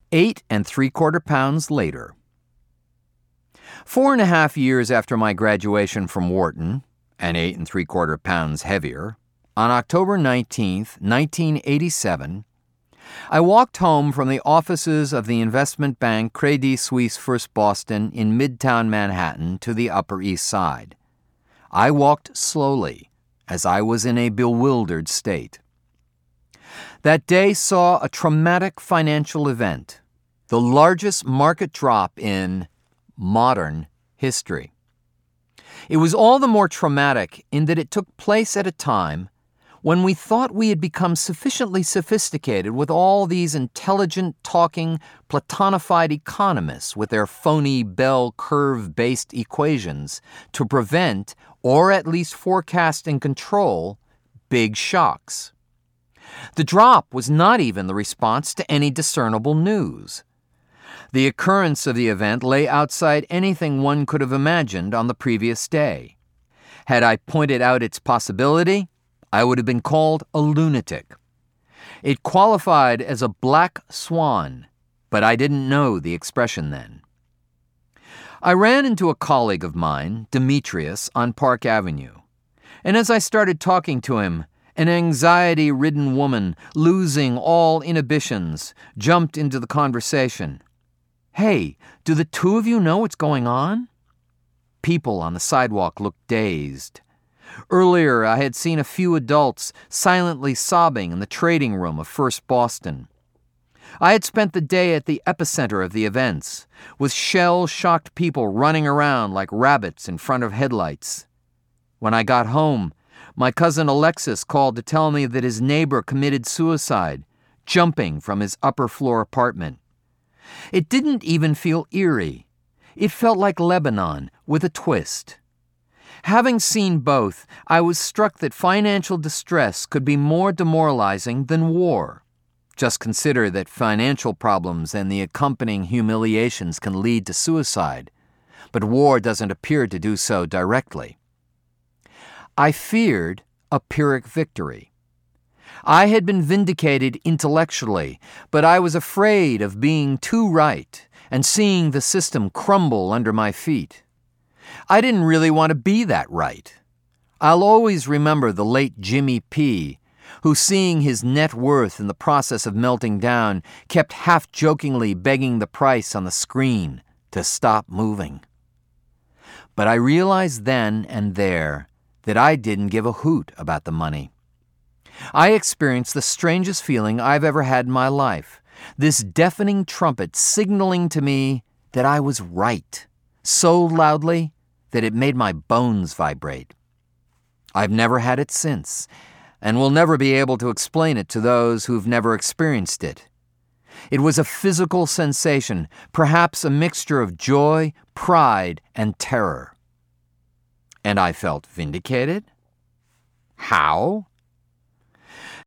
8¾ pounds later. 4.5 years after my graduation from Wharton, and 8¾ pounds heavier, on October 19th, 1987, I walked home from the offices of the investment bank Credit Suisse First Boston in Midtown Manhattan to the Upper East Side. I walked slowly, as I was in a bewildered state. That day saw a traumatic financial event, the largest market drop in modern history. It was all the more traumatic in that it took place at a time when we thought we had become sufficiently sophisticated with all these intelligent, talking, platonified economists with their phony bell curve-based equations to prevent, or at least forecast and control, big shocks. The drop was not even the response to any discernible news. The occurrence of the event lay outside anything one could have imagined on the previous day. Had I pointed out its possibility, I would have been called a lunatic. It qualified as a black swan, but I didn't know the expression then. I ran into a colleague of mine, Demetrius, on Park Avenue, and as I started talking to him, an anxiety-ridden woman, losing all inhibitions, jumped into the conversation. "Hey, do the two of you know what's going on?" People on the sidewalk looked dazed. Earlier, I had seen a few adults silently sobbing in the trading room of First Boston. I had spent the day at the epicenter of the events, with shell-shocked people running around like rabbits in front of headlights. When I got home, my cousin Alexis called to tell me that his neighbor committed suicide, jumping from his upper-floor apartment. It didn't even feel eerie. It felt like Lebanon with a twist. Having seen both, I was struck that financial distress could be more demoralizing than war. Just consider that financial problems and the accompanying humiliations can lead to suicide, but war doesn't appear to do so directly. I feared a Pyrrhic victory. I had been vindicated intellectually, but I was afraid of being too right and seeing the system crumble under my feet. I didn't really want to be that right. I'll always remember the late Jimmy P., who, seeing his net worth in the process of melting down, kept half-jokingly begging the price on the screen to stop moving. But I realized then and there that I didn't give a hoot about the money. I experienced the strangest feeling I've ever had in my life, this deafening trumpet signaling to me that I was right, so loudly that it made my bones vibrate. I've never had it since, and will never be able to explain it to those who've never experienced it. It was a physical sensation, perhaps a mixture of joy, pride, and terror. And I felt vindicated? How?